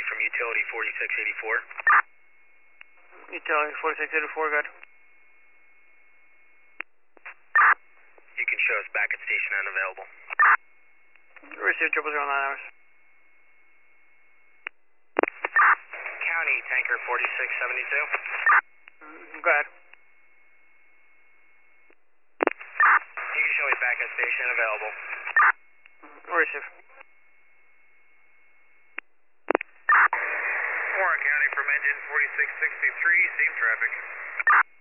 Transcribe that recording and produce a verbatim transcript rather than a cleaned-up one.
from utility forty-six eighty-four. Utility forty-six eighty-four, good. You can show us back at station and available. Receive triple zero nine hours. County tanker forty-six seventy-two. Go ahead. You can show me back at station and available. Receive. Warren County from engine forty-six sixty-three, same traffic.